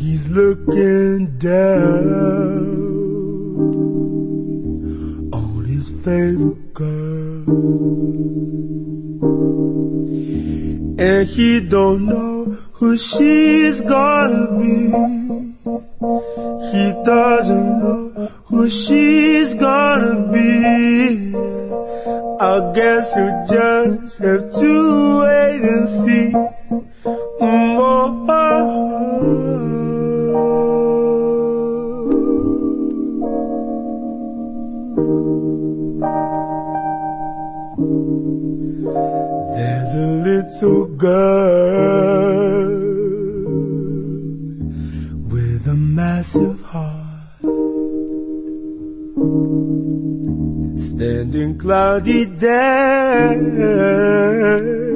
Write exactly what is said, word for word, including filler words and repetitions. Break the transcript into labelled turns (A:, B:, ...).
A: He's looking down on his favorite girl, and he don't know who she's gonna be. He doesn't know who she's gonna be. I guess you just have to wait and see. Mm-oh. There's a little girl with a massive heart, standing cloudy there